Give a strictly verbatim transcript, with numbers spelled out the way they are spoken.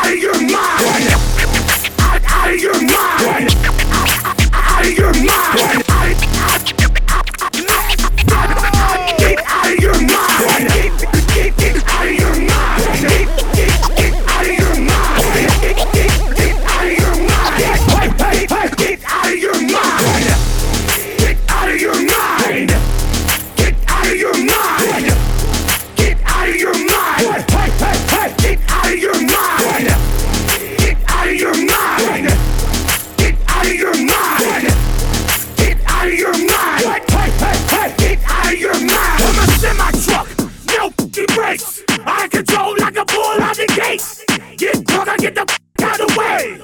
out of your mind. Out, out of your mind. Out of your mind. Get out of your mind. Get, get, get out of your mind. Get, get, get out of your mind. Get, get, get out of your mind. Hey, hey, hey, get out of your mind. Get out of your mind. Get out of your mind. Get out of your mind. Hey, hey, hey, get out of your mind. Get out of your mind. Get out of your mind. Get out of your mind. Hey, hey, hey, get out of your mind. I'm a semi-truck, no f***ing brakes. I control like a bull out the gates. Get drunk, I get the f*** out of the way.